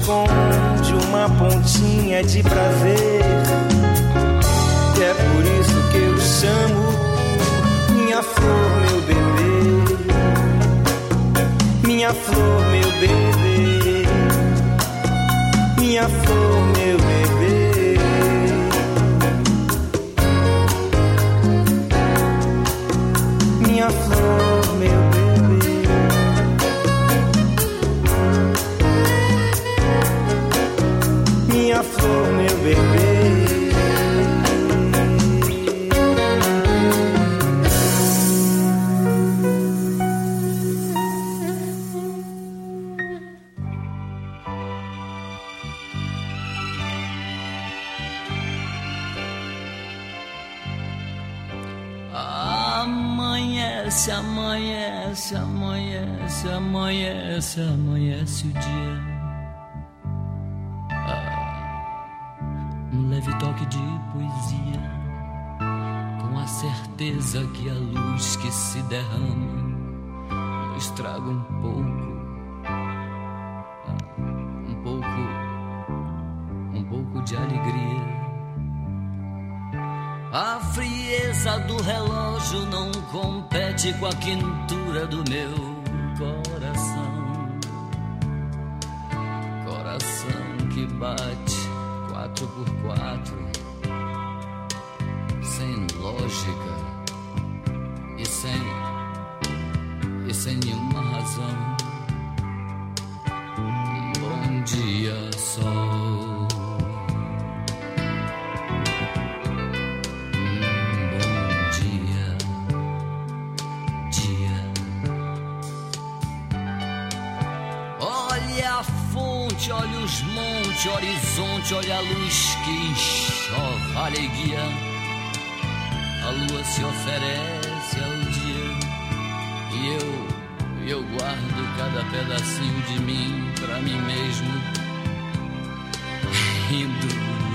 esconde uma pontinha de prazer. E é por isso que eu chamo minha flor, meu bebê. Minha flor, meu bebê. Minha flor, meu bebê. Minha flor, meu bebê. Minha flor, meu bebê. Amanhece, amanhece, amanhece, amanhece, amanhece o dia. Um leve toque de poesia, com a certeza que a luz que se derrama nos traga um pouco de alegria. A frieza do relógio não compete com a quentura do meu coração. Coração que bate 4x4, sem lógica e sem nenhuma razão. Bom dia, sol. Olha os montes, horizonte, olha a luz que enxova, guia. A lua se oferece ao dia e eu guardo cada pedacinho de mim pra mim mesmo, rindo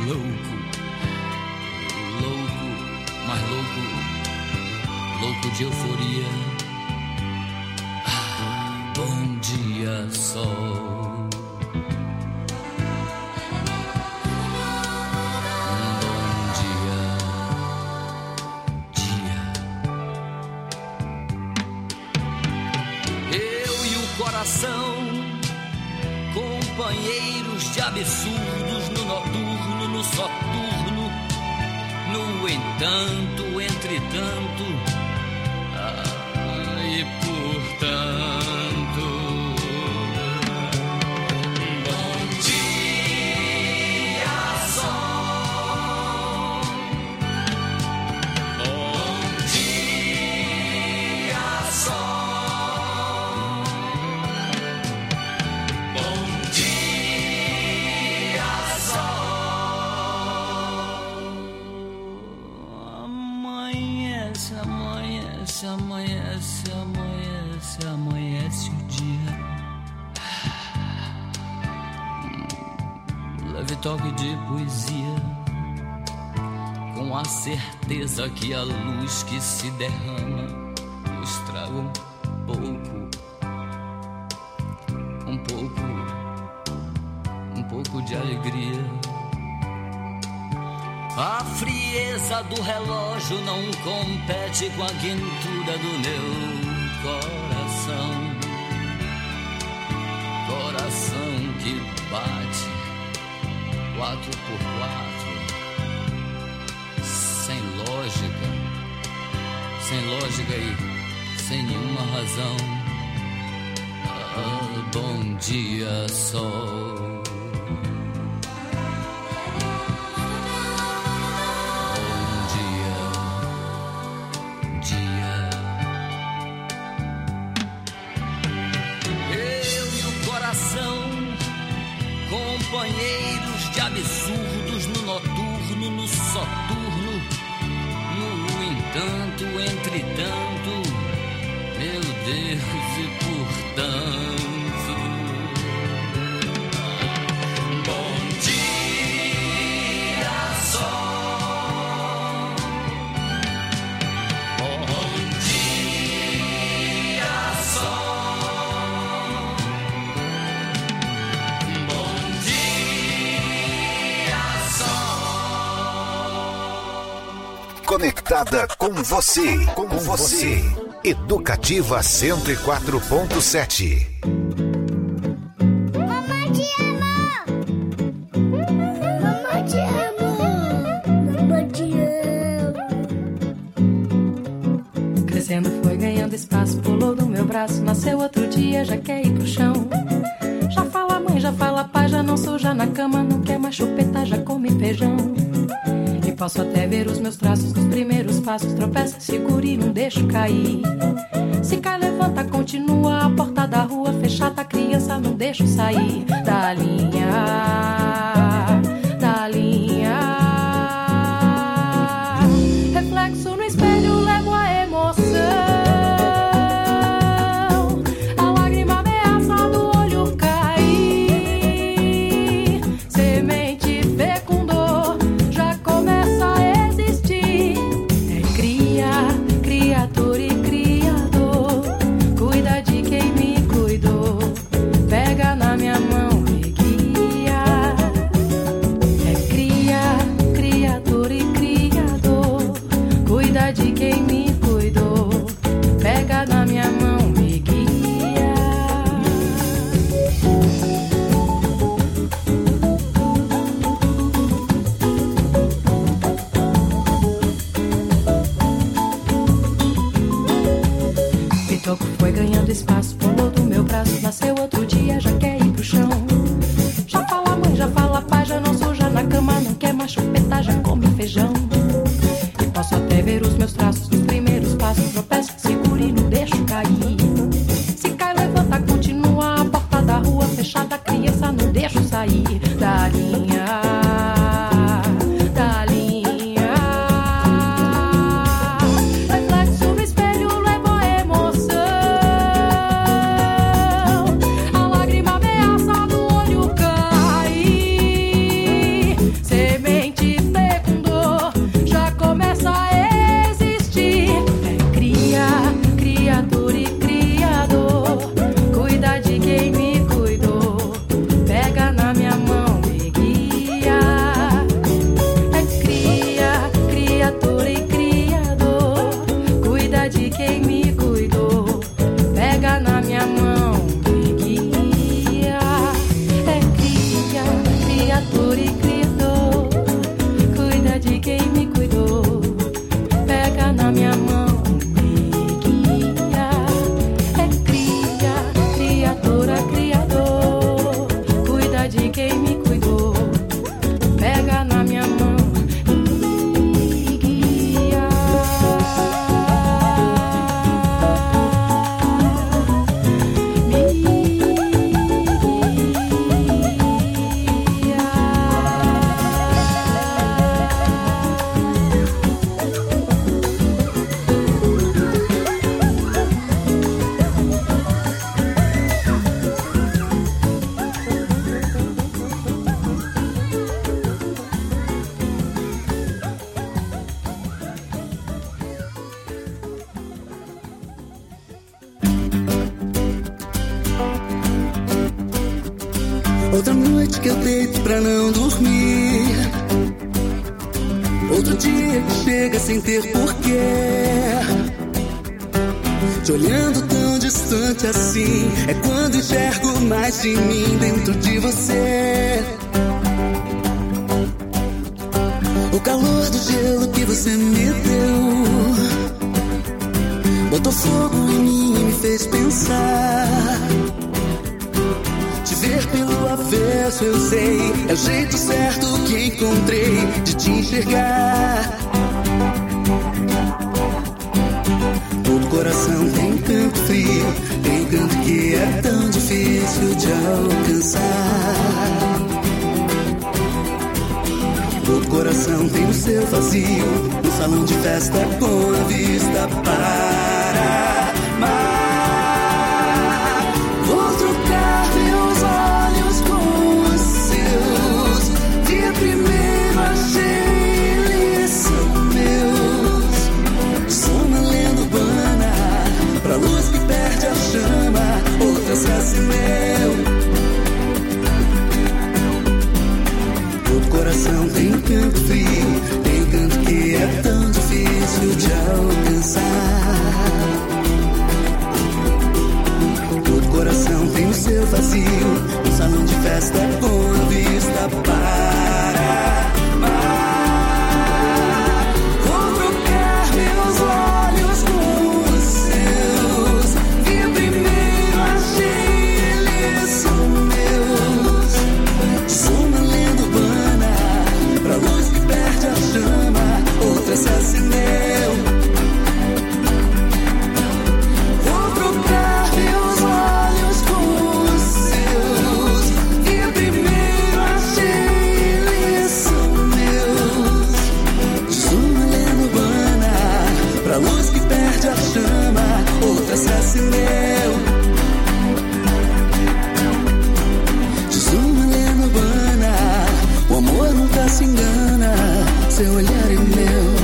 mas louco de euforia. Bom dia, sol. Companheiros de absurdos no noturno, no soturno, no entanto, entretanto, e portanto. Bom dia, sol. Bom dia, sol. Amanhece, amanhece, amanhece o dia. Leve toque de poesia, com a certeza que a luz que se derrama nos traga um pouco de alegria. A frieza do relógio não compete com a quentura do meu coração. Coração que bate 4x4, sem lógica e sem nenhuma razão. Bom dia, sol. Companheiros de absurdos no noturno, no soturno, no entanto, entretanto, meu Deus, e portanto. Bom dia, sol. Bom dia, sol. Bom dia. conectada com você. Educativa 104.7. Mamãe te ama! Mamãe te ama! Mamãe te ama! Crescendo foi ganhando espaço, pulou do meu braço, nasceu outro dia, já quer ir pro chão. Já fala mãe, já fala pai, já não suja na cama, não quer mais chupeta, já come feijão. E posso até ver os meus traços dos primeiros passos, tropeça, segura e não deixo cair. Se cai, levanta, continua, a porta da rua fechada, a criança não deixo sair da linha, da linha. Reflexo no espelho, levo a emoção. Espaço, pulou do meu braço, nasceu outro dia, já quer ir pro chão. Já fala mãe, já fala pai, já não suja na cama, não quer mais chupeta, já come feijão. E posso até ver os meus traços nos primeiros passos, tropeça, segura e não deixo cair. Se cai, levanta, continua, a porta da rua fechada, a criança não deixo sair da linha, da linha. Reflexo no espelho, levo a emoção. Outra noite que eu deito pra não dormir. Outro dia que chega sem ter porquê. Te olhando tão distante assim, é quando enxergo mais de mim dentro de você. O calor do gelo que você me deu botou fogo em mim e me fez pensar. Te ver pelo avesso eu sei, é o jeito certo que encontrei de te enxergar. Todo coração tem canto frio, tem canto que é tão difícil de alcançar. Todo coração tem o seu vazio, no salão de festa com a vista para mar. Vou trocar meus olhos com os seus. De primeiro achei eles são meus. Sou uma lenda urbana, pra luz que perde a chama, outra se acendeu. Todo coração tem canto frio, tem canto que é tão difícil com a vista para mar. Vou trocar meus olhos com os seus, e primeiro achei eles são meus. Sou uma lenda urbana, pra luz que perde a chama, outra se acendeu. Vou trocar meus olhos com os seus, e primeiro achei eles são meus. Sou uma lenda urbana, pra luz que perde a chama, outra se acendeu. Sou uma lenda urbana, o amor nunca se engana, seu olhar é meu.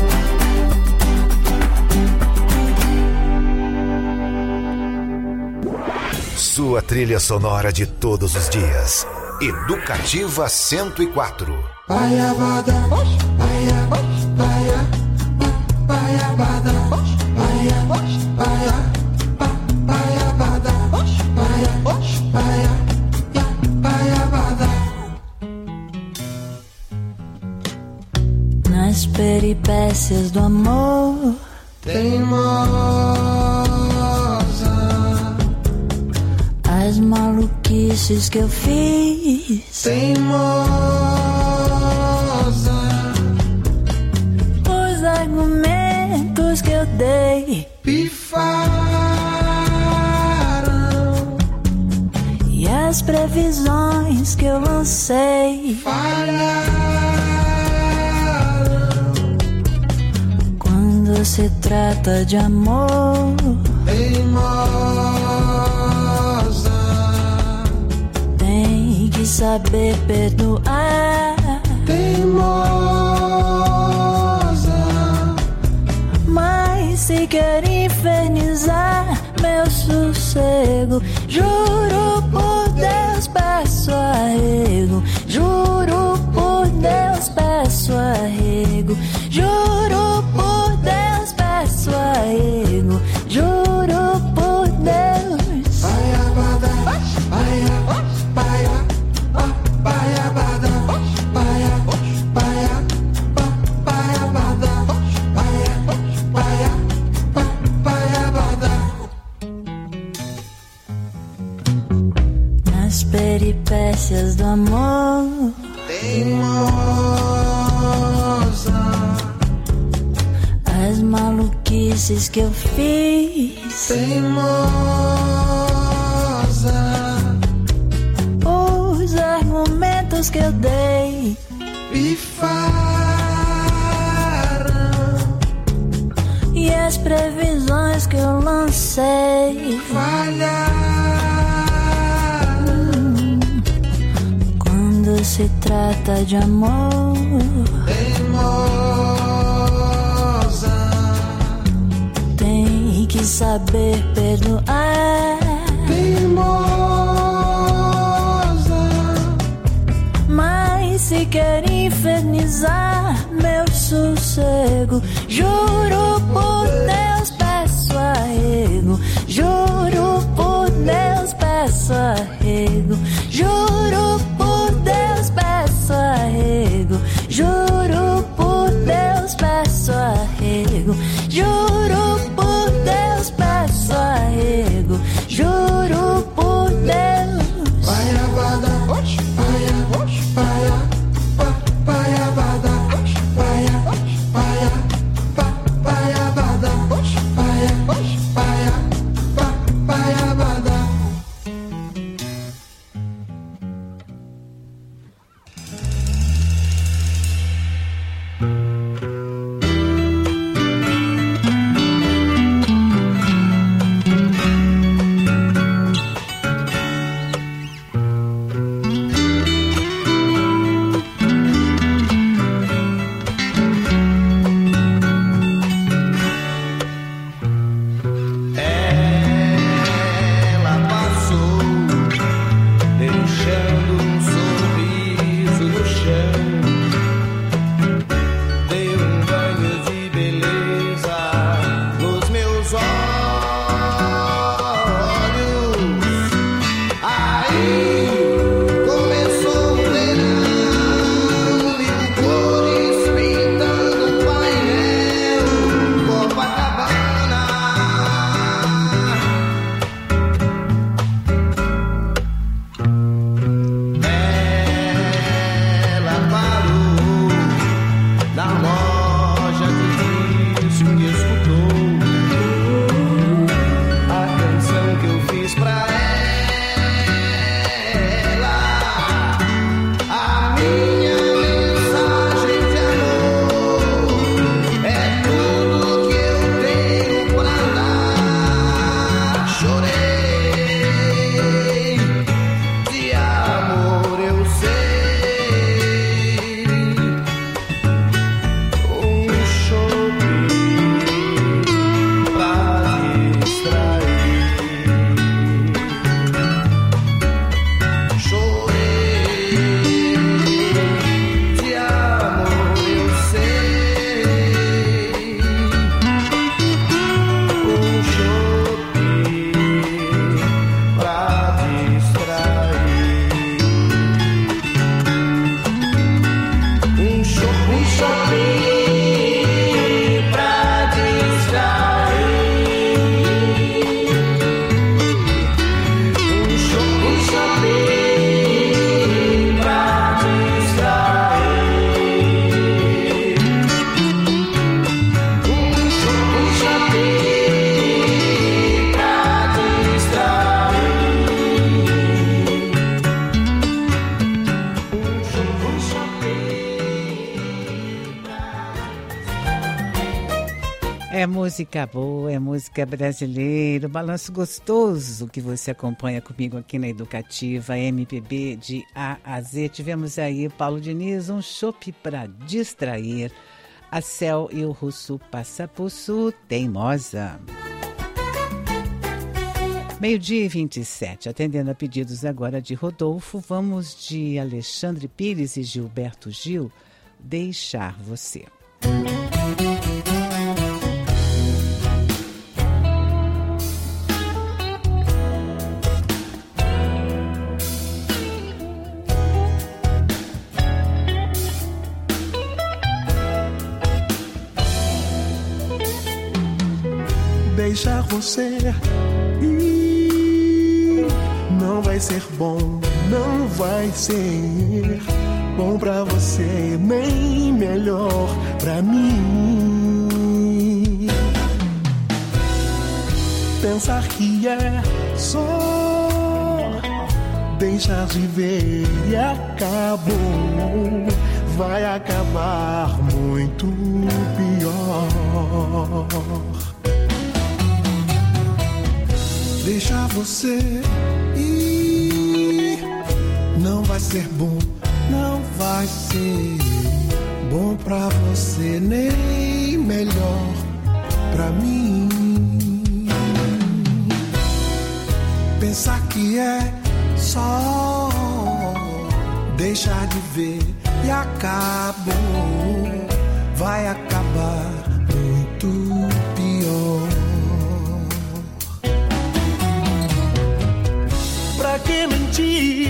Sua trilha sonora de todos os dias. Educativa 104. Baiabada, baia, baia, baiabada, baia, baia, baiabada, baia, baia, baiabada. Nas peripécias do amor, Teimosa, as maluquices que eu fiz, teimosa, os argumentos que eu dei, pifaram, e as previsões que eu lancei, falharam. quando se trata de amor, Teimosa, tem que saber perdoar. teimosa, Mas se quer infernizar meu sossego, juro por Deus peço arrego, juro por Deus peço arrego, juro por Deus peço arrego, juro por Deus. baiabada, baia, baia, baiabada, baia, baia, baiabada, baia, baia, baiabada. Nas peripécias do amor, Teimosa, as maluquices que eu fiz, teimosa, os argumentos que eu dei, pifaram, e as previsões que eu lancei, falharam. quando se trata de amor, Teimosa, tem que saber perdoar. teimosa, Mas se quer infernizar meu sossego, juro por Deus peço arrego, juro por Deus peço arrego, juro por Deus peço arrego, juro por Deus peço arrego, juro por Deus peço arrego, juro por Deus. baiabada, baia, baia, baiabada, baia, baia, baiabada, baia, baia, baiabada. É música boa, é música brasileira, balanço gostoso que você acompanha comigo aqui na Educativa, MPB de A a Z. Tivemos aí Paulo Diniz, um chopp para distrair, a Cel e o Russo Passapuçu, Teimosa. 12h27, atendendo a pedidos agora de Rodolfo, vamos de Alexandre Pires e Gilberto Gil, Deixar Você. Deixar você ir não vai ser bom, não vai ser bom pra você, nem melhor pra mim. Pensar que é só deixar de ver e acabou, vai acabar muito pior. Deixar você ir não vai ser bom, não vai ser bom pra você, nem melhor pra mim. Pensar que é só deixar de ver e acabou, vai acabar muito pior. Pra que mentir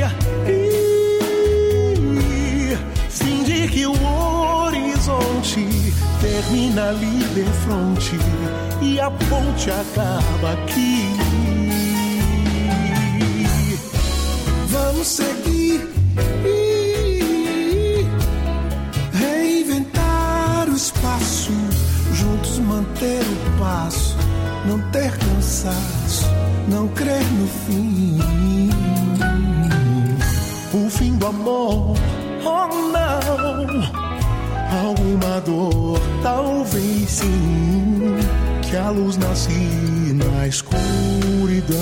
e fingir que o horizonte termina ali de frente e a ponte acaba aqui? Vamos seguir e reinventar o espaço, juntos manter o passo, não ter cansaço, não crer no fim. O fim do amor, oh não, alguma dor, talvez sim, que a luz nasce na escuridão.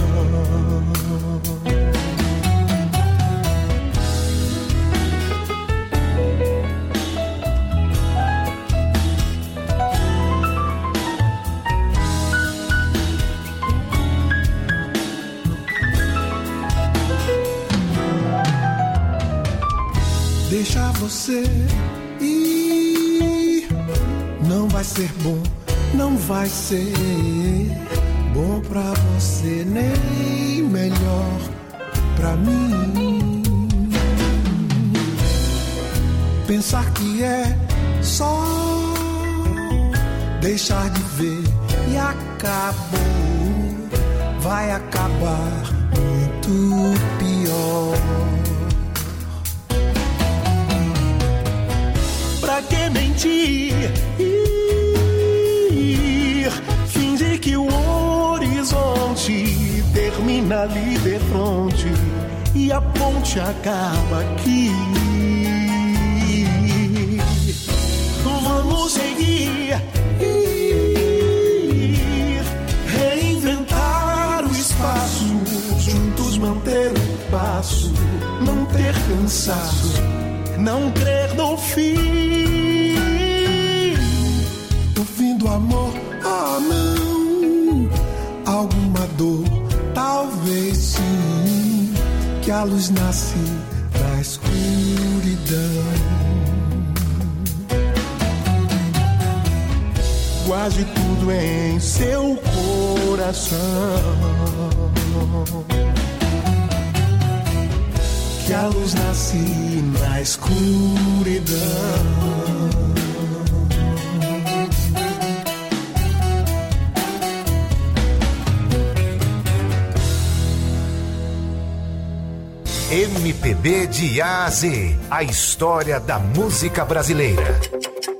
Deixar você ir não vai ser bom, não vai ser bom pra você, nem melhor pra mim. Pensar que é só deixar de ver e acabou, vai acabar muito pior. Pra que mentir e fingir que o horizonte termina ali de frente e a ponte acaba aqui? Vamos seguir e reinventar o espaço, juntos manter o passo, não ter cansaço, não crer no fim. O fim do amor, oh não, alguma dor, talvez sim, que a luz nasce da escuridão. Guarde tudo em seu coração, que a luz nasce na escuridão. MPB de A a Z, a história da música brasileira.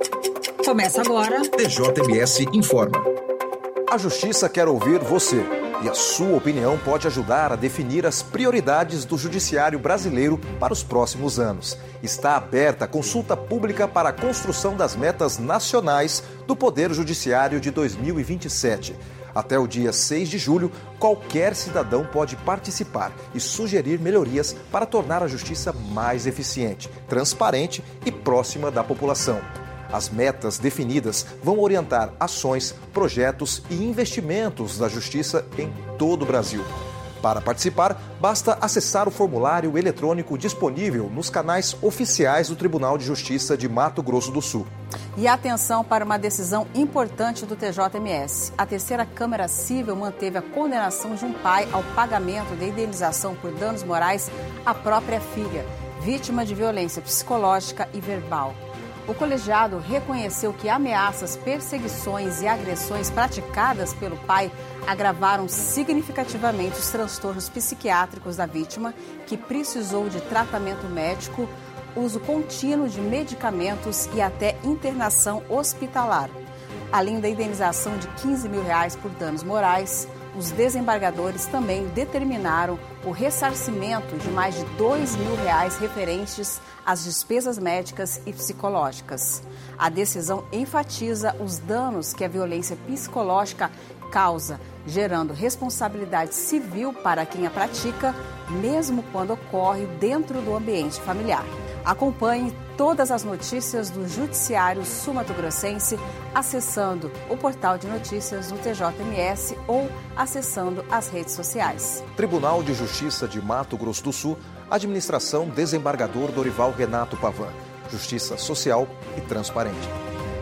Começa agora. TJMS informa. A Justiça quer ouvir você. E a sua opinião pode ajudar a definir as prioridades do judiciário brasileiro para os próximos anos. Está aberta a consulta pública para a construção das metas nacionais do Poder Judiciário de 2027. Até o dia 6 de julho, qualquer cidadão pode participar e sugerir melhorias para tornar a justiça mais eficiente, transparente e próxima da população. As metas definidas vão orientar ações, projetos e investimentos da justiça em todo o Brasil. Para participar, basta acessar o formulário eletrônico disponível nos canais oficiais do Tribunal de Justiça de Mato Grosso do Sul. E atenção para uma decisão importante do TJMS. A terceira Câmara Cível manteve a condenação de um pai ao pagamento de indenização por danos morais à própria filha, vítima de violência psicológica e verbal. O colegiado reconheceu que ameaças, perseguições e agressões praticadas pelo pai agravaram significativamente os transtornos psiquiátricos da vítima, que precisou de tratamento médico, uso contínuo de medicamentos e até internação hospitalar. Além da indenização de R$15 mil por danos morais, os desembargadores também determinaram o ressarcimento de mais de R$2 mil referentes às despesas médicas e psicológicas. A decisão enfatiza os danos que a violência psicológica causa, gerando responsabilidade civil para quem a pratica, mesmo quando ocorre dentro do ambiente familiar. Acompanhe todas as notícias do Judiciário Sul-Mato-Grossense acessando o portal de notícias do TJMS ou acessando as redes sociais. Tribunal de Justiça de Mato Grosso do Sul, Administração Desembargador Dorival Renato Pavan. Justiça social e transparente.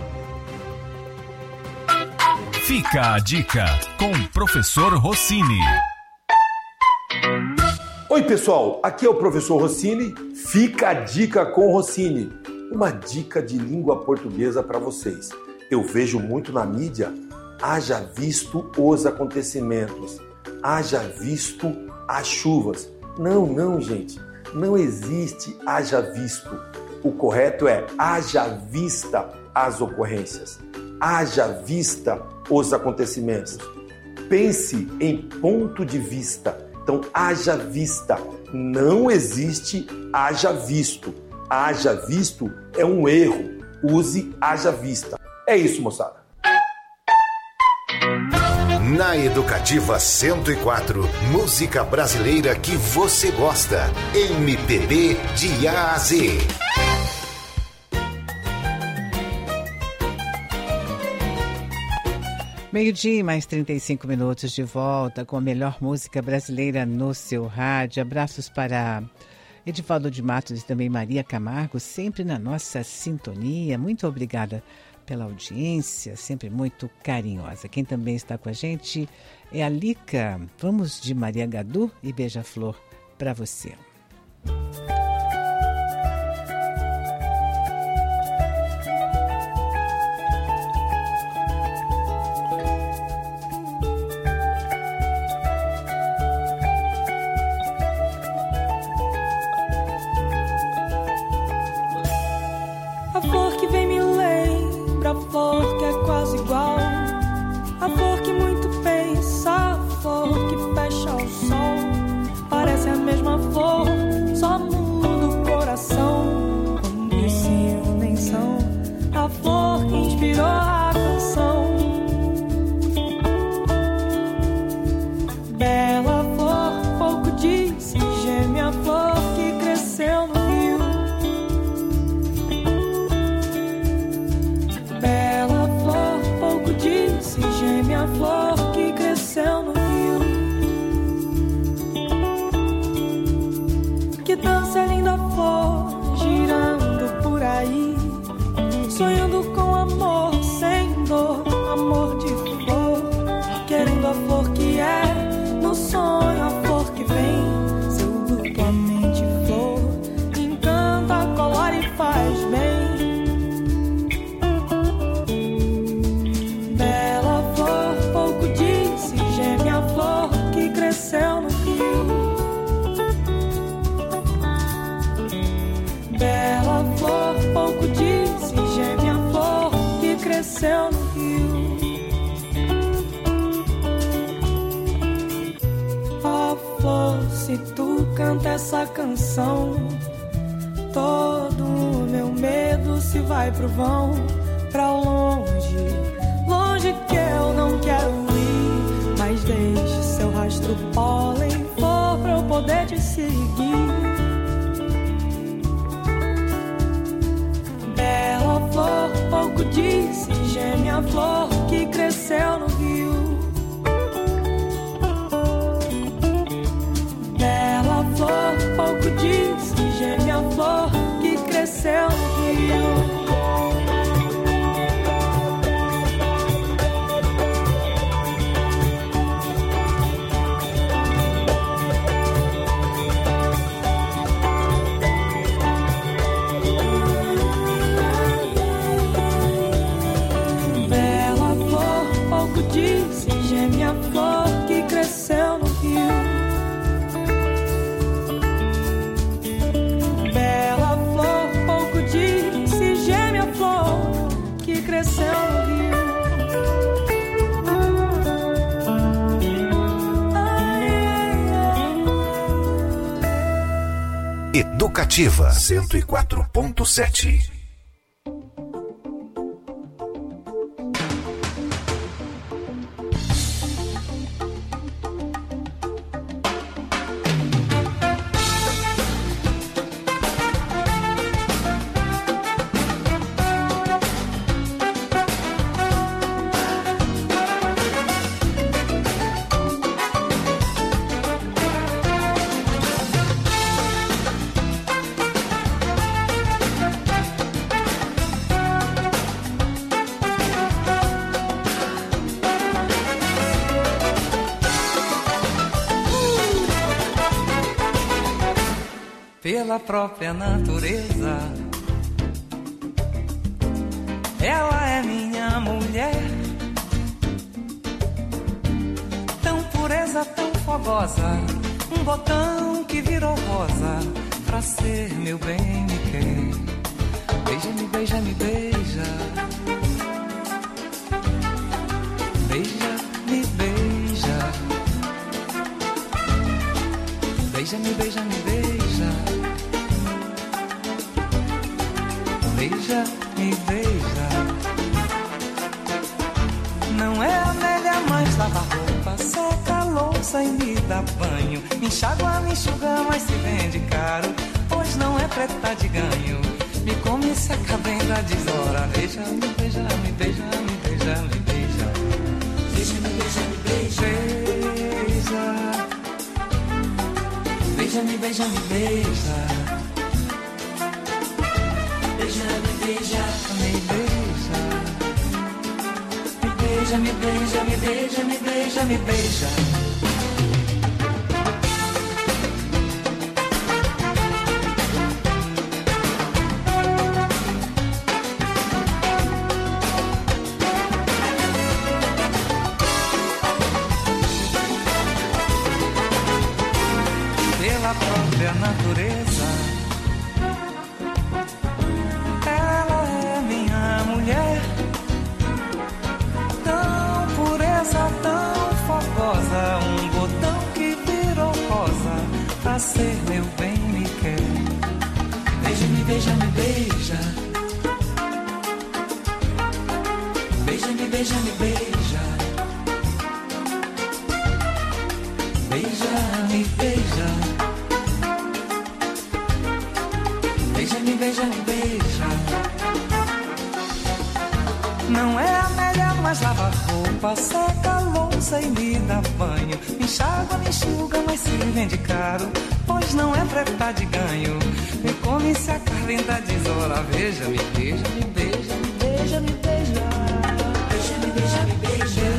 Fica a dica com o professor Rossini. Oi pessoal, aqui é o professor Rossini. Fica a dica com Rossini. Uma dica de língua portuguesa para vocês. Eu vejo muito na mídia, haja visto os acontecimentos, haja visto as chuvas. Não, gente, não existe haja visto. O correto é haja vista as ocorrências, haja vista os acontecimentos. Pense em ponto de vista. Então, haja vista. Não existe haja visto. Haja visto é um erro. Use haja vista. É isso, moçada. Na Educativa 104, música brasileira que você gosta. MPB de A a Z. Meio-dia e mais 35 minutos de volta com a melhor música brasileira no seu rádio. Abraços para Edivaldo de Matos e também Maria Camargo, sempre na nossa sintonia. Muito obrigada pela audiência, sempre muito carinhosa. Quem também está com a gente é a Lica. Vamos de Maria Gadu e Beija-Flor para você. se tu canta essa canção, todo o meu medo se vai pro vão, pra longe, longe que eu não quero ir. Mas deixe seu rastro pólen for pra eu poder te seguir. Bela flor, pouco disse, geme a flor que cresceu no rio. Bela flor, pouco disse, geme a flor que cresceu no rio. Minha flor que cresceu no rio. Bela flor, pouco disse, geme a flor que cresceu no rio. Educativa 104.7. Pela própria natureza, ela é minha mulher, tão pureza, tão fogosa, um botão que virou rosa, pra ser meu bem me quer. Beija-me, beija-me, beija, beija-me, beija, beija-me, beija-me, beija, beija-me, beija. Não é a melhor, mas lava roupa, seca a louça e me dá banho. Me enxágua, me enxuga, mas se vende caro, pois não é preta de ganho. Me come, seca bem da desora. Beija-me, beija-me, beija-me, beija-me, beija. Beija-me, beija-me, beija. Beija-me, beija-me, beija. Beija-me, beija, me beija. Me beija, me beija, me beija, me beija, me beija. Pela própria natureza, ela é minha mulher, tão pureza, tão fogosa, um botão que virou rosa, pra ser meu bem me quer. Beija-me, beija-me, beija, beija-me, beija-me, beija, beija-me, beija. Beija-me, beija-me, beija. Não é a melhor, mas lava roupa, seca a louça e me dá banho. Me enxágua, me enxuga, mas se vende caro, pois não é preta de ganho. Me come, se a carne da tesoura. Veja-me, beija-me, beija-me, beija-me, beija. Beija-me, beija-me, beija.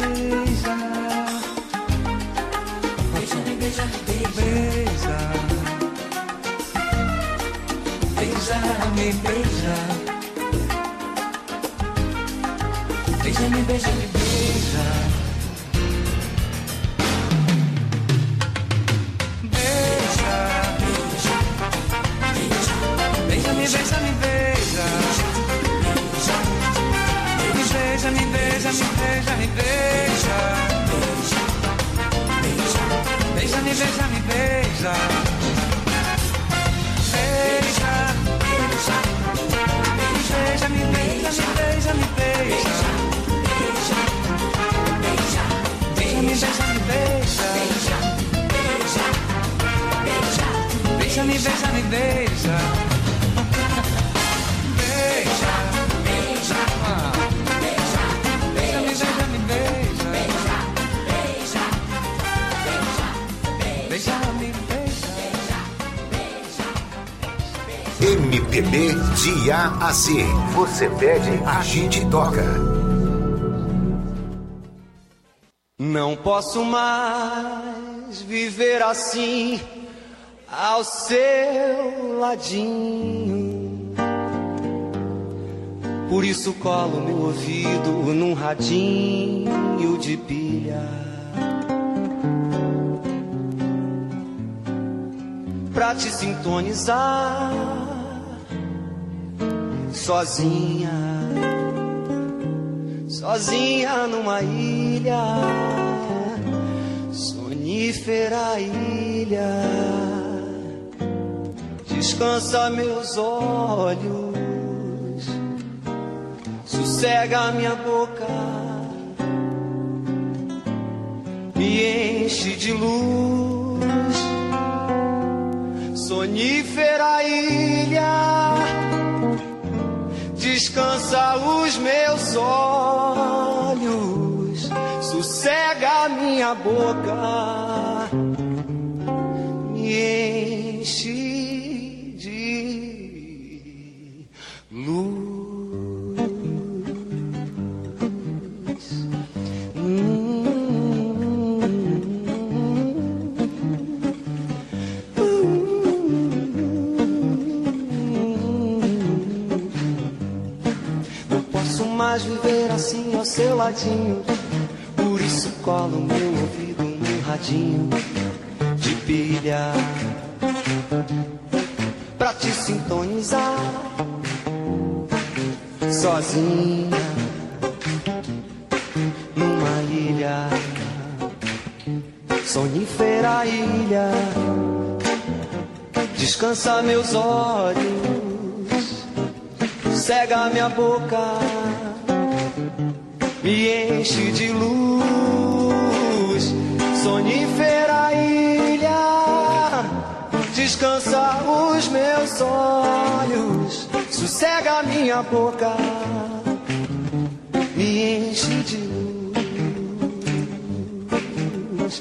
Beija-me, beija-me, beija. Beija-me, beija. Beija-me, beija-me, beija. Beija, beija-me, beija-me, beija. Me beija, me beija, me beija, me beija. Beija-me, beija-me, beija. beija. Beija, beija, beija, me beija, me beija, me beija. Beija, beija, beija, me beija, me beija. Beija, beija, beija, me beija, me beija. Beija, beija, beija, beija, me beija, me beija. Beija, beija, beija, me beija. MPB de A a Z. Você pede, a gente toca. Não posso mais viver assim, ao seu ladinho. Por isso colo meu ouvido num radinho de pilha, pra te sintonizar sozinha, sozinha numa ilha, sonífera ilha. Descansa meus olhos, sossega minha boca, me enche de luz, sonífera ilha. Descansa os meus olhos, sossega minha boca, me enche de luz. Mais viver assim ao seu ladinho, por isso colo meu ouvido num radinho de pilha, pra te sintonizar sozinha numa ilha, sonífera ilha. Descansa meus olhos, cega minha boca, me enche de luz, sonífera ilha. Descansa os meus olhos, sossega minha boca, me enche de luz.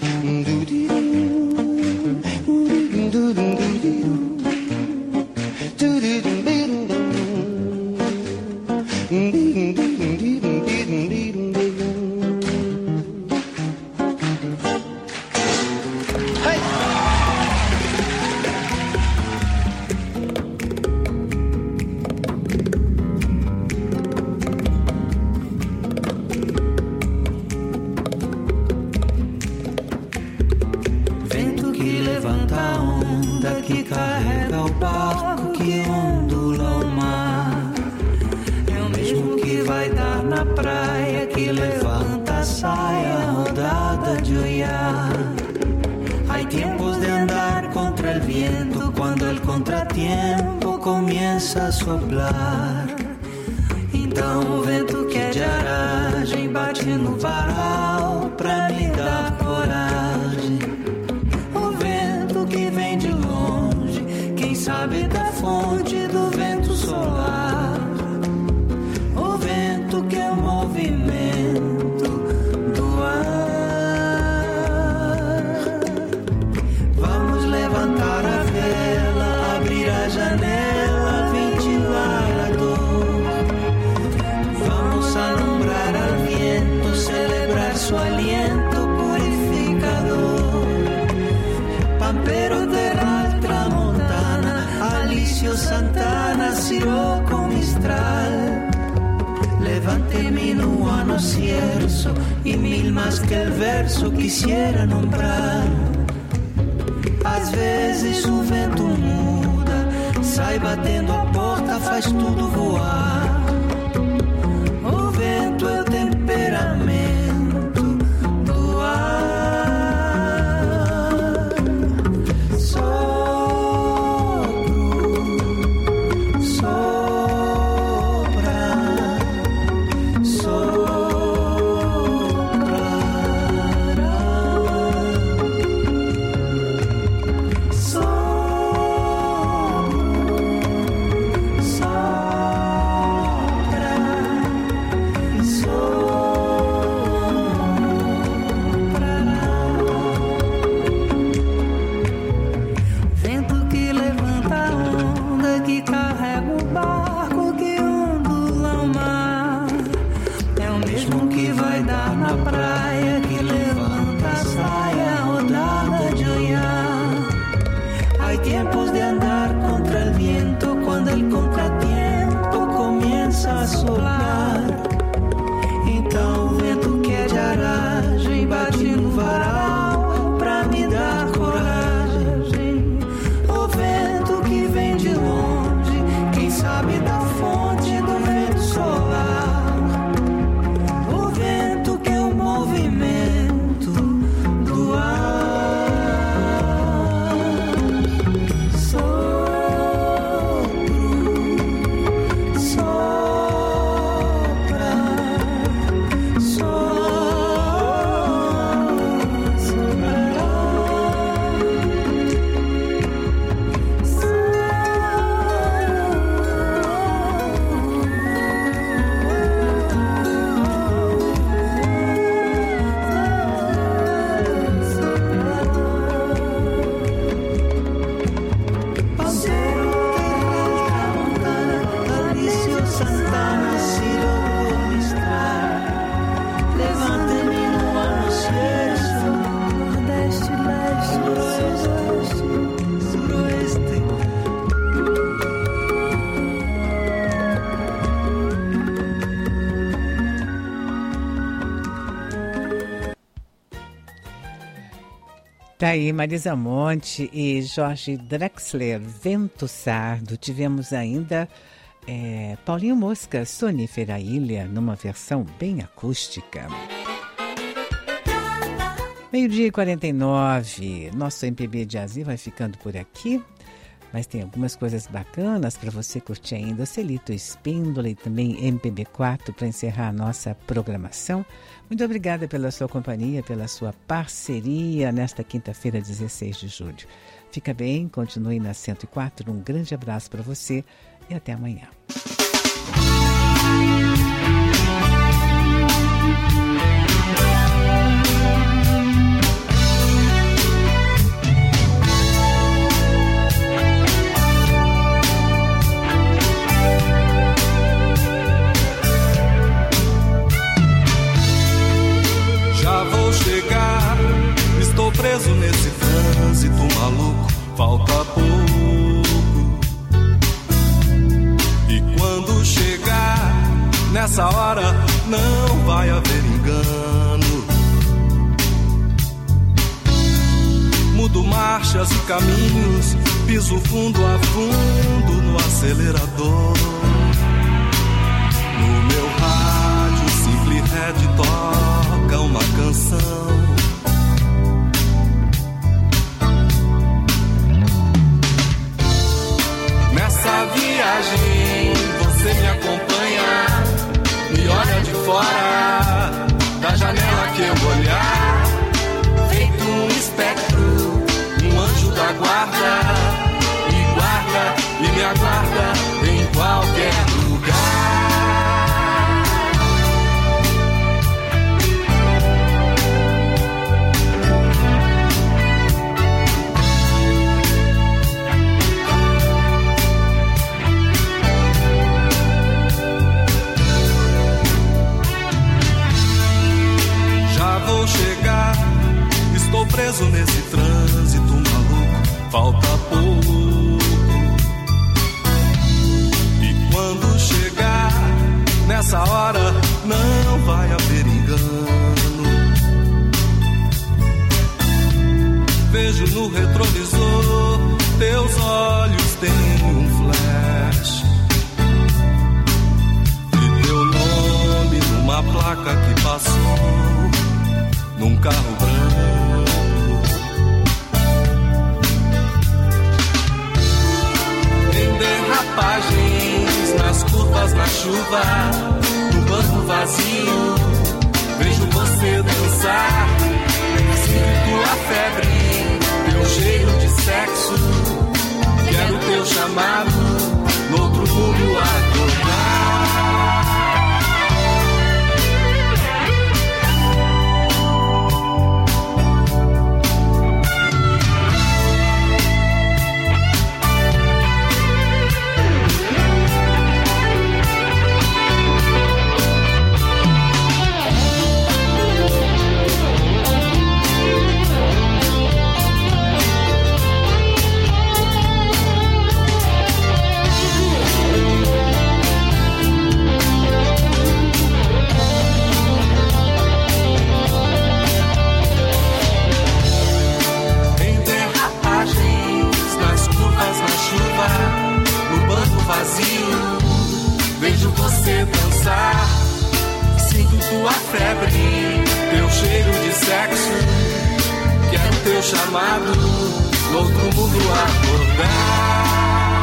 A soplar, então o vento que é de aragem bate no varal pra me dar coragem. O vento que vem de longe, quem sabe da fonte do vento solar. O vento que é o movimento do ar. Vamos levantar a vela, abrir a janela, su aliento purificador. Pampero Terral, Tramontana, Alicio Santana, Siroco Mistral. Levante minuano cierzo y mil más que el verso quisiera nombrar. Às vezes o vento muda, sai batendo a porta, faz tudo voar. O vento é o temperamento do ar. Só Tá aí Marisa Monte e Jorge Drexler, Vento Sardo. Tivemos ainda Paulinho Mosca, Sonífera Ilha, numa versão bem acústica. 12h49, nosso MPB de Jazz vai ficando por aqui, mas tem algumas coisas bacanas para você curtir ainda. O Celito Espíndola e também MPB4 para encerrar a nossa programação. Muito obrigada pela sua companhia, pela sua parceria nesta quinta-feira, 16 de julho. Fica bem, continue na 104. Um grande abraço para você e até amanhã. Já vou chegar, estou preso nesse trânsito maluco, falta pouco. E quando chegar, nessa hora não vai haver engano. Mudo marchas e caminhos, piso fundo a fundo no acelerador. No meu rádio, Simple Red toca uma canção. Nessa viagem você me acompanha, me olha de fora da janela que eu olhar, feito um espectro, um anjo da guarda, e guarda e me aguarda em qualquer lugar. Vou chegar, estou preso nesse trânsito maluco, falta pouco. E quando chegar, nessa hora não vai haver engano. Vejo no retrovisor, teus olhos têm um flash, e teu nome numa placa que passou num carro branco. Em derrapagens, nas curvas, na chuva, no banco vazio, vejo você dançar. Sinto tua febre, teu cheiro de sexo. Quero teu chamado, no outro mundo acordar. No banco vazio, vejo você dançar. Sinto tua febre, teu cheiro de sexo. Quero teu chamado, no outro mundo acordar.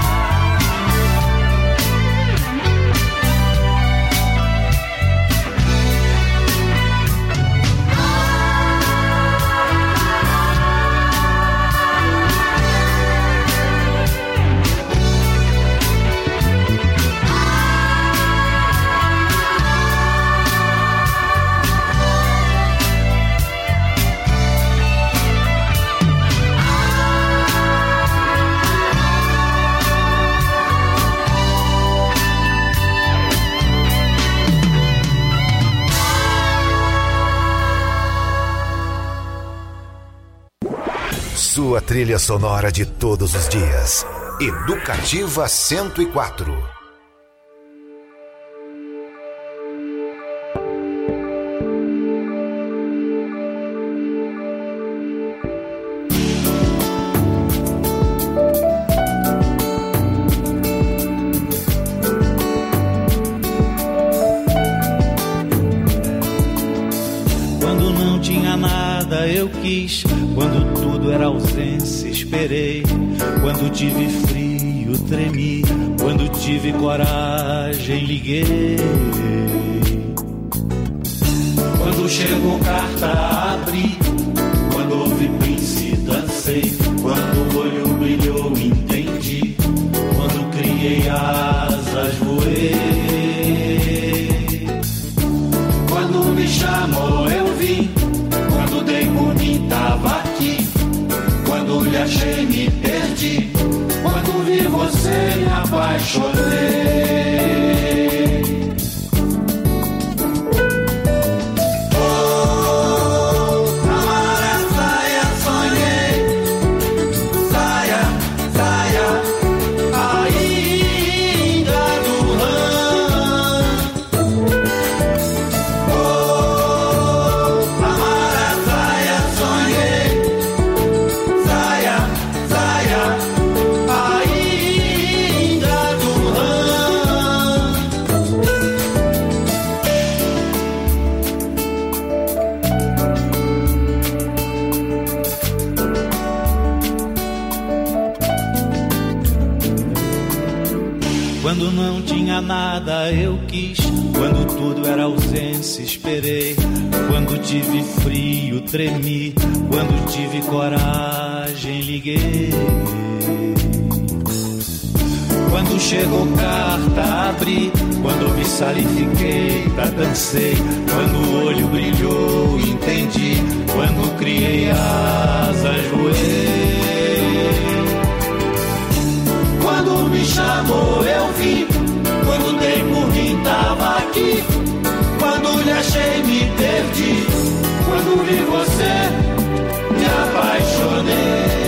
Sua trilha sonora de todos os dias. Educativa 104. nada eu quis, quando tudo era ausência esperei, quando tive frio tremi, quando tive coragem liguei. Quando chegou carta abri, quando houve príncipe dancei, quando o olho brilhou entendi, quando criei asas voei. Quando me chamou eu vim, quando dei por mim tava aqui, quando lhe achei me perdi, quando vi você me apaixonei. Quando não tinha nada eu quis, quando tudo era ausência esperei, quando tive frio tremi, quando tive coragem liguei. Quando chegou carta abri, quando ouvi salifiquei, dancei, quando o olho brilhou entendi, quando criei asas voei. Quando me chamou eu vim, quando dei por mim tava aqui, quando lhe achei me perdi, quando vi você me apaixonei.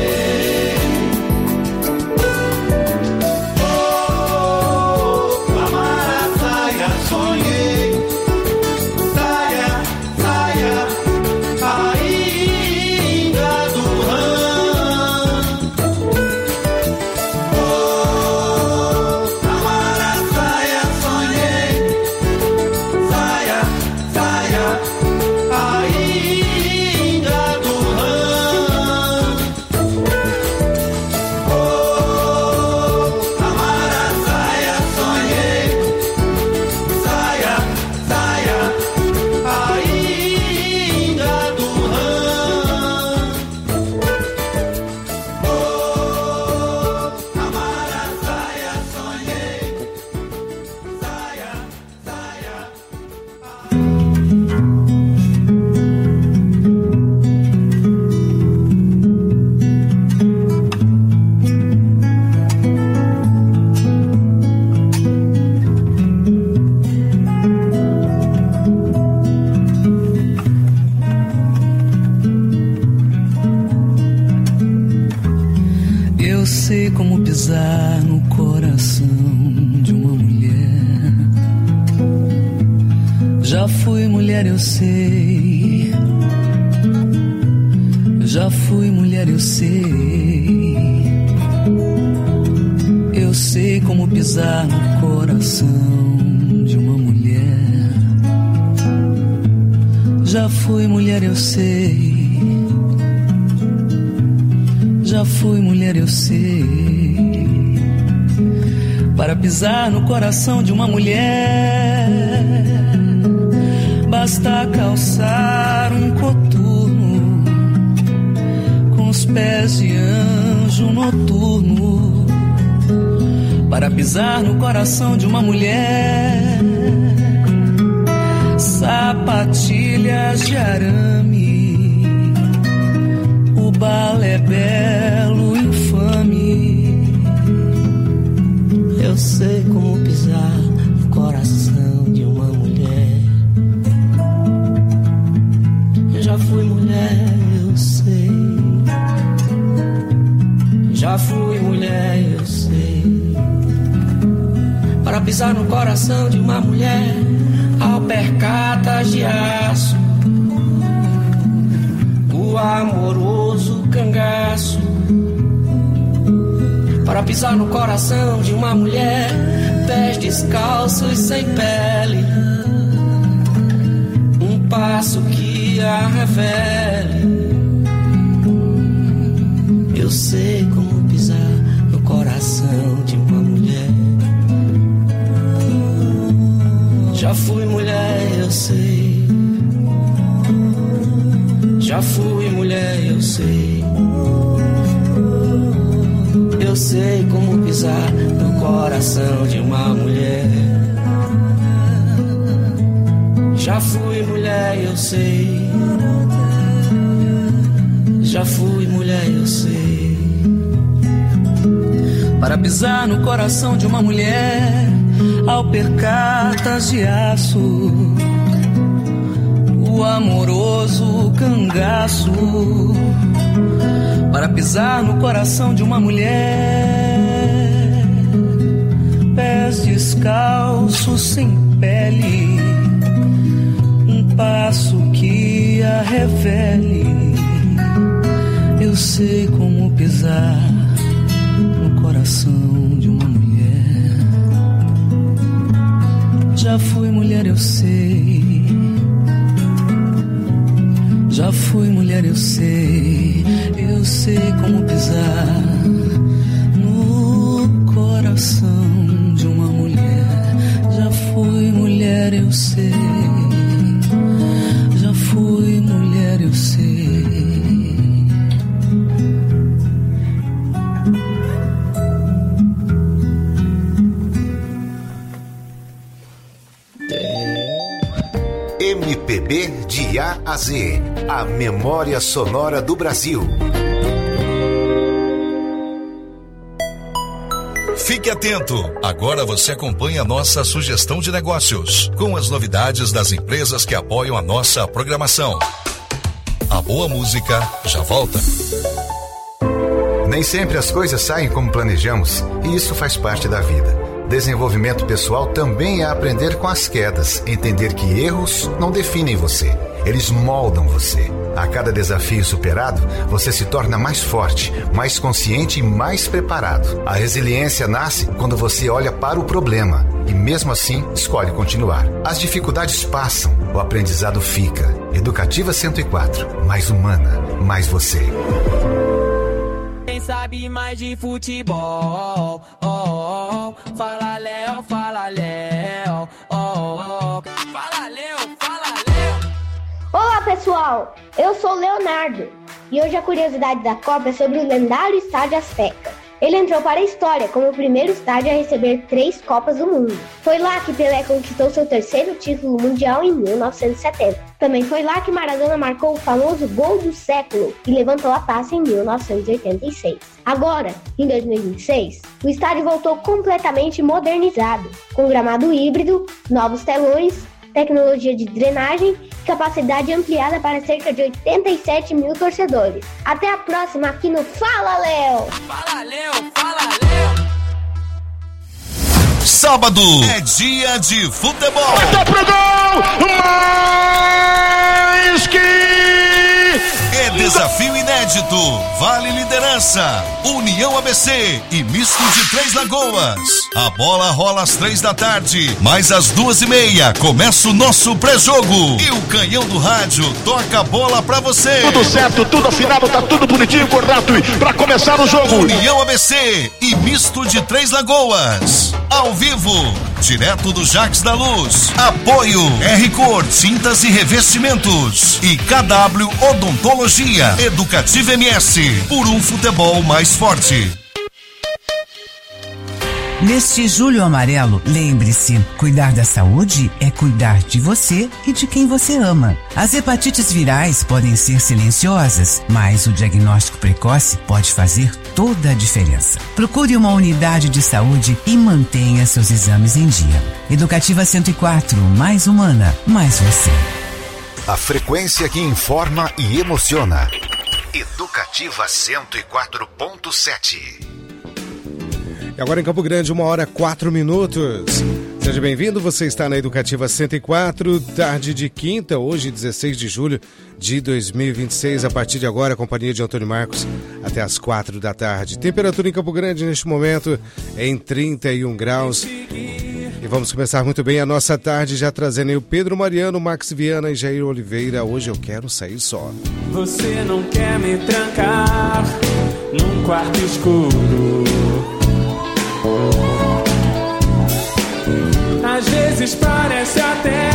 No coração de uma mulher. Já fui mulher, eu sei. Já fui mulher, eu sei. Eu sei como pisar no coração de uma mulher. Já fui mulher, eu sei. Já fui mulher, eu sei. Para pisar no coração de uma mulher, basta calçar um coturno com os pés de anjo noturno. Para pisar no coração de uma mulher, sapatilhas de arame, o balé belo infame. Eu sei como pisar no coração de uma mulher. Eu já fui mulher, eu sei. Já fui mulher, eu sei. Para pisar no coração de uma mulher, alpercatas de aço, o amoroso cangaço. Para pisar no coração de uma mulher, pés descalços sem pele, um passo que a revele. Eu sei como pisar no coração de uma mulher. Já fui mulher, eu sei. Já fui mulher, eu sei. Eu sei como pisar no coração de uma mulher. Já fui mulher, eu sei. Já fui mulher, eu sei. Para pisar no coração de uma mulher, alpercatas de aço, o amoroso cangaço. Para pisar no coração de uma mulher, pés descalços sem pele, um passo que a revele. Eu sei como pisar no coração de uma mulher. Já fui mulher, eu sei. Já fui mulher, eu sei. Eu sei como pisar no coração de uma mulher. Já fui mulher, eu sei. Já fui mulher, eu sei. MPB de A a Z, a memória sonora do Brasil. Fique atento! Agora você acompanha a nossa sugestão de negócios, com as novidades das empresas que apoiam a nossa programação. A boa música já volta. Nem sempre as coisas saem como planejamos, e isso faz parte da vida. Desenvolvimento pessoal também é aprender com as quedas, entender que erros não definem você, eles moldam você. A cada desafio superado, você se torna mais forte, mais consciente e mais preparado. A resiliência nasce quando você olha para o problema e, mesmo assim, escolhe continuar. As dificuldades passam, o aprendizado fica. Educativa 104, mais humana, mais você. Quem sabe mais de futebol, oh, oh. Fala Léo, fala Léo, oh, oh. Fala Léo, fala Léo. Olá pessoal, eu sou o Leonardo e hoje a curiosidade da Copa é sobre o lendário Estádio Azteca. Ele entrou para a história como o primeiro estádio a receber 3 Copas do Mundo. Foi lá que Pelé conquistou seu 3º título mundial em 1970. Também foi lá que Maradona marcou o famoso gol do século e levantou a taça em 1986. Agora, em 2026, o estádio voltou completamente modernizado, com gramado híbrido, novos telões, tecnologia de drenagem e capacidade ampliada para cerca de 87 mil torcedores. Até a próxima aqui no Fala Léo! Fala Léo, fala Léo! Sábado é dia de futebol. Bateu pro gol! Mais que... É desafio inédito, vale liderança, União ABC e misto de Três Lagoas. A bola rola às 3h, mas às 2h30 começa o nosso pré-jogo. E o canhão do rádio toca a bola pra você. Tudo certo, tudo afinado, tá tudo bonitinho, correto. Pra começar o jogo. União ABC e misto de Três Lagoas. Ao vivo, direto do Jacques da Luz. Apoio R-Cor, tintas e revestimentos. E KW Odontologia. Educativa MS, por um futebol mais forte. Neste Julho Amarelo, lembre-se, cuidar da saúde é cuidar de você e de quem você ama. As hepatites virais podem ser silenciosas, mas o diagnóstico precoce pode fazer toda a diferença. Procure uma unidade de saúde e mantenha seus exames em dia. Educativa 104, mais humana, mais você. A frequência que informa e emociona. Educativa 104.7. E agora em Campo Grande, 1h04. Seja bem-vindo, você está na Educativa 104, tarde de quinta, hoje 16 de julho de 2026. A partir de agora, a companhia de Antônio Marcos até as 4h. Temperatura em Campo Grande neste momento é em 31 graus. E vamos começar muito bem a nossa tarde, já trazendo aí o Pedro Mariano, Max Viana e Jair Oliveira. Hoje eu quero sair só. Você não quer me trancar num quarto escuro. Às vezes parece até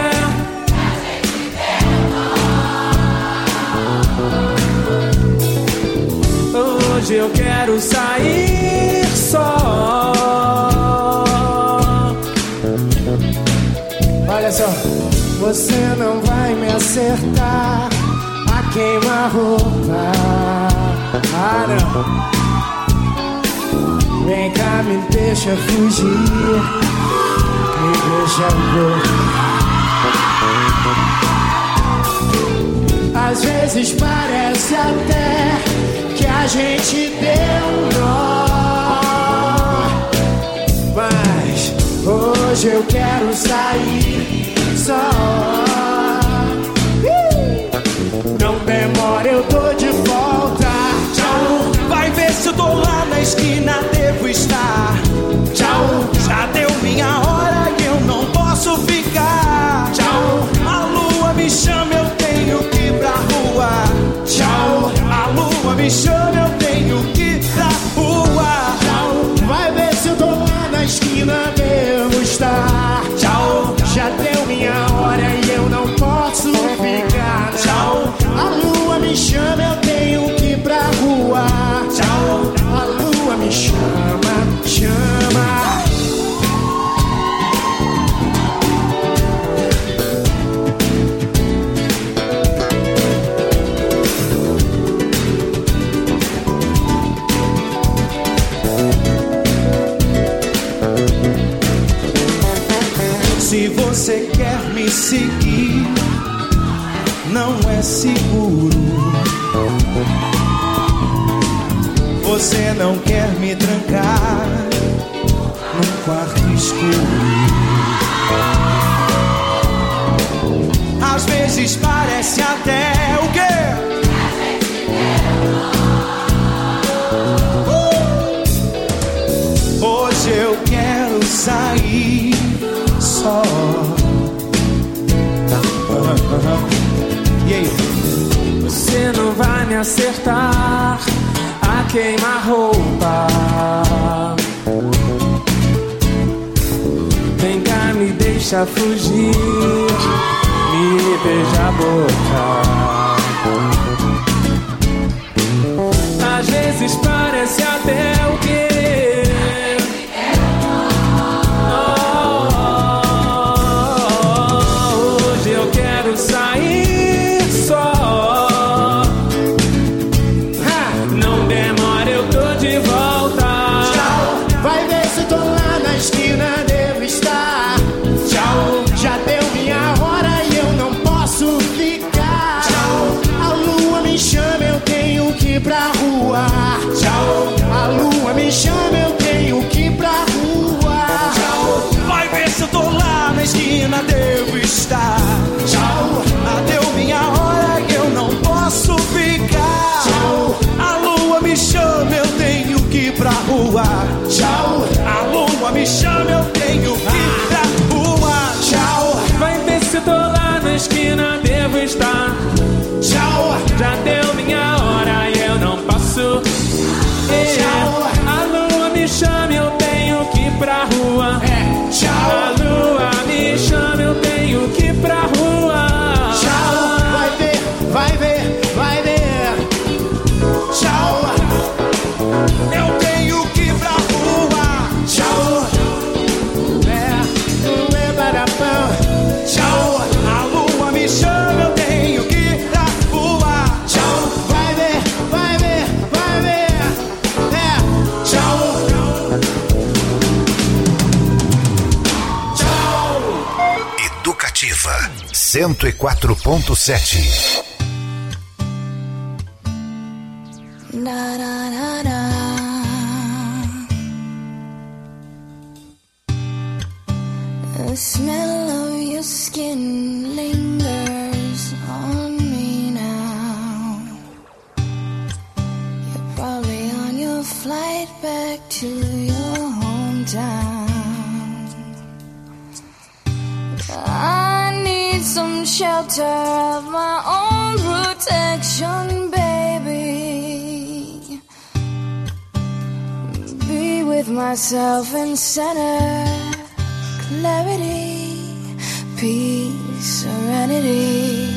hoje eu quero sair só. Olha só, você não vai me acertar a queima-roupa. Ah, não. Vem cá, me deixa fugir, me deixa voar. Às vezes parece até que a gente deu um nó, mas hoje eu quero sair só. Não demora, eu tô de volta. Tchau, vai ver se eu tô lá na esquina, devo estar. Tchau, já deu minha hora e eu não posso ficar. Tchau, a lua me chama, eu tenho que ir pra rua. Tchau, a lua me chama, eu tenho que ir pra rua. Tchau, vai ver se eu tô lá na esquina, devo estar. Tchau, já deu minha hora e eu não posso ficar. Tchau, a lua me chama, eu tenho que ir pra rua. Tchau, a lua me chama, chama. Se você quer me seguir, não é seguro. Você não quer me trancar num quarto escuro. Às vezes parece até o quê? Hoje eu quero sair só. E aí? Você não vai me acertar a queima-roupa. Vem cá, me deixa fugir, me beija a boca. Às vezes parece até o querer. Hoje eu quero sair só. Não demora, eu tô de volta. Tchau, vai ver se eu tô lá na esquina, devo estar. Tchau, já deu minha hora e eu não posso ficar. Tchau, a lua me chama, eu tenho que ir pra rua. Tchau, a lua me chama, eu tenho que ir pra rua. Tchau, vai ver se eu tô lá na esquina, devo estar. Tchau, deu minha hora e eu não posso ficar. Tchau, a lua me chama, eu tenho que ir pra rua. Tchau, a lua me chama, eu tenho que ir pra rua. Tchau, vai ver se eu tô lá na esquina, devo estar. Tchau, já deu minha hora e eu não posso. Tchau, a lua me chama, eu tenho que ir pra rua. Tchau, a lua me chama, eu tenho que ir pra rua. Tchau, vai ver, vai ver, vai ver. Tchau, eu tenho que ir pra rua. Tchau, tchau, a lua me chama, eu tenho que ir pra rua. Tchau, vai ver, vai ver, vai ver. Tchau, tchau. Educativa 104.7. The smell of your skin lingers on me now. You're probably on your flight back to your hometown. some shelter of my own protection, baby. Be with myself in center, clarity, peace, serenity.